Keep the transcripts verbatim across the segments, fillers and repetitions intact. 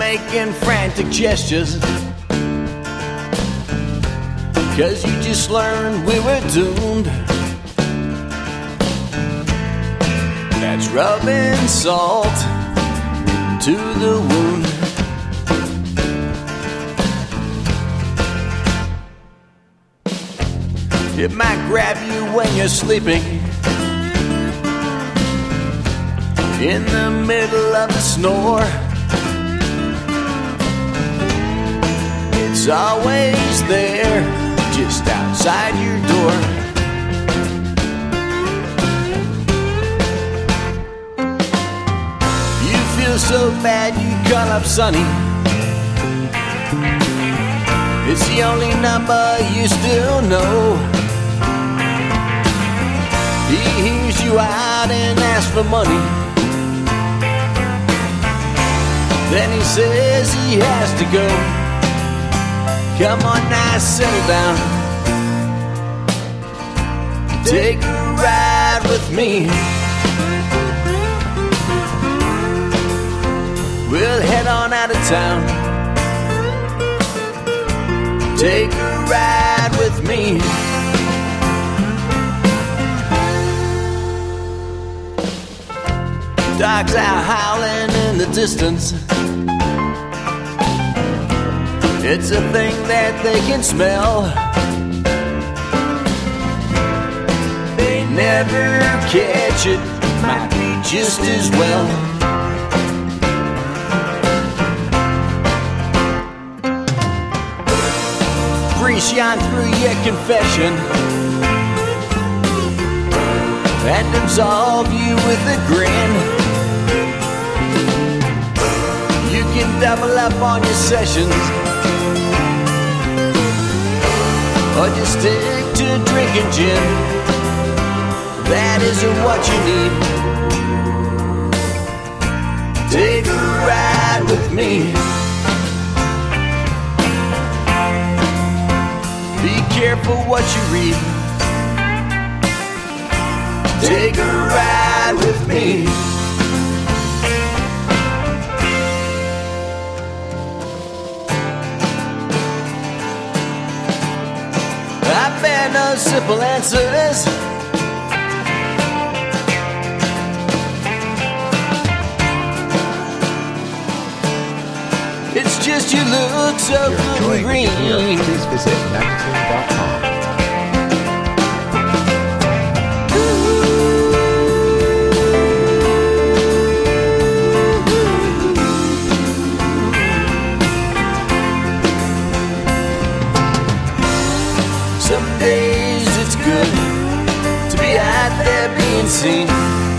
making frantic gestures, 'cause you just learned we were doomed. That's rubbing salt into the wound. It might grab you when you're sleeping, in the middle of a snore. It's always there, just outside your door. You feel so bad you call up Sonny. It's the only number you still know. He hears you out and asks for money. Then he says he has to go. Come on now, settle down. Take a ride with me. We'll head on out of town. Take a ride with me. Dogs out howling in the distance. It's a thing that they can smell. They never catch it, might be just as well. Grease shine through your confession and absolve you with a grin. You can double up on your sessions, or just stick to drinking gin. That isn't what you need. Take a ride with me. Be careful what you read. Take a ride with me. I bear no simple answers. It's just you look so good and green. Please visit magnitude dot com. Some days it's good to be out there being seen.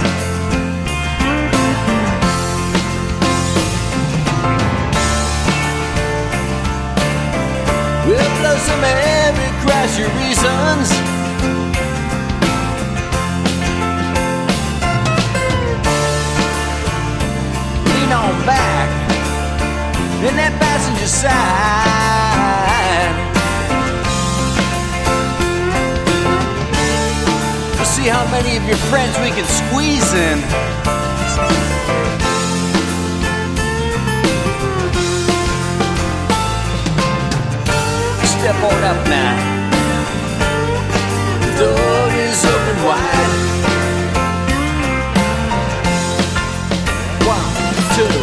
We'll blow some air across your reasons. Lean on back in that passenger side. We'll see how many of your friends we can squeeze in. Step on up now. The door is open wide. One, two.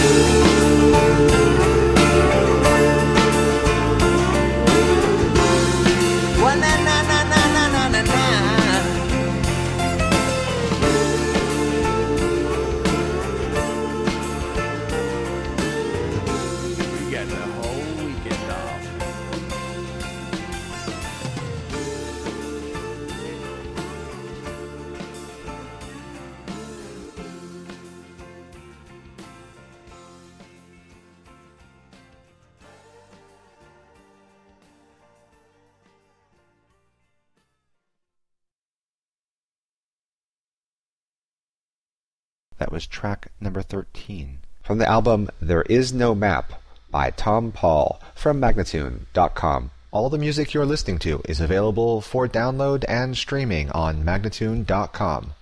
One, na, na, na, na, na, na, na, na. We got the whole weekend off. That was track number thirteen. From the album There Is No Map by Tom Paul from magnatune dot com. All the music you're listening to is available for download and streaming on magnatune dot com.